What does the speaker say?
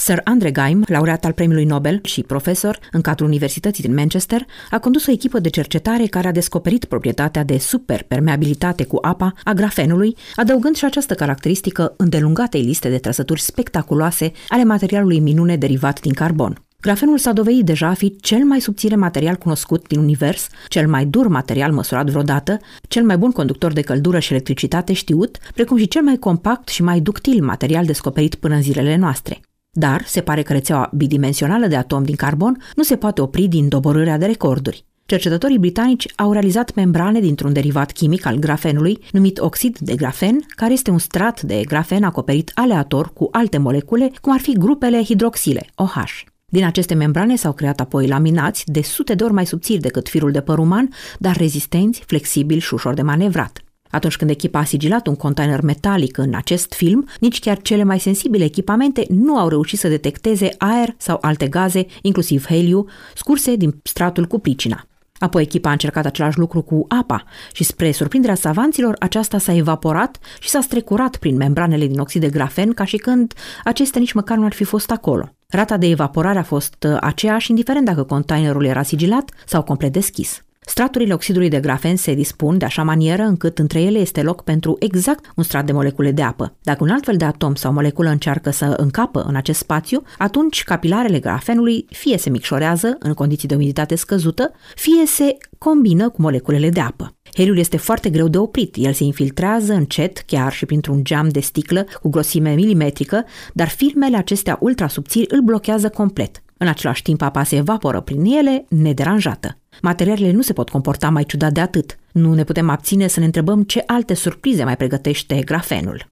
Sir Andre Geim, laureat al Premiului Nobel și profesor în cadrul Universității din Manchester, a condus o echipă de cercetare care a descoperit proprietatea de superpermeabilitate cu apa a grafenului, adăugând și această caracteristică îndelungatei liste de trăsături spectaculoase ale materialului minune derivat din carbon. Grafenul s-a dovedit deja a fi cel mai subțire material cunoscut din univers, cel mai dur material măsurat vreodată, cel mai bun conductor de căldură și electricitate știut, precum și cel mai compact și mai ductil material descoperit până în zilele noastre. Dar se pare că rețeaua bidimensională de atomi din carbon nu se poate opri din doborârea de recorduri. Cercetătorii britanici au realizat membrane dintr-un derivat chimic al grafenului, numit oxid de grafen, care este un strat de grafen acoperit aleator cu alte molecule, cum ar fi grupele hidroxile, OH. Din aceste membrane s-au creat apoi laminați de sute de ori mai subțiri decât firul de păr uman, dar rezistenți, flexibili și ușor de manevrat. Atunci când echipa a sigilat un container metalic în acest film, nici chiar cele mai sensibile echipamente nu au reușit să detecteze aer sau alte gaze, inclusiv heliu, scurse din stratul cu pricina. Apoi echipa a încercat același lucru cu apa și, spre surprinderea savanților, aceasta s-a evaporat și s-a strecurat prin membranele din oxid de grafen, ca și când acestea nici măcar nu ar fi fost acolo. Rata de evaporare a fost aceeași, indiferent dacă containerul era sigilat sau complet deschis. Straturile oxidului de grafen se dispun de așa manieră încât între ele este loc pentru exact un strat de molecule de apă. Dacă un alt fel de atom sau moleculă încearcă să încapă în acest spațiu, atunci capilarele grafenului fie se micșorează în condiții de umiditate scăzută, fie se combină cu moleculele de apă. Heliul este foarte greu de oprit, el se infiltrează încet, chiar și printr-un geam de sticlă cu grosime milimetrică, dar filmele acestea ultrasubțiri îl blochează complet. În același timp, apa se evaporă prin ele, nederanjată. Materialele nu se pot comporta mai ciudat de atât. Nu ne putem abține să ne întrebăm ce alte surprize mai pregătește grafenul.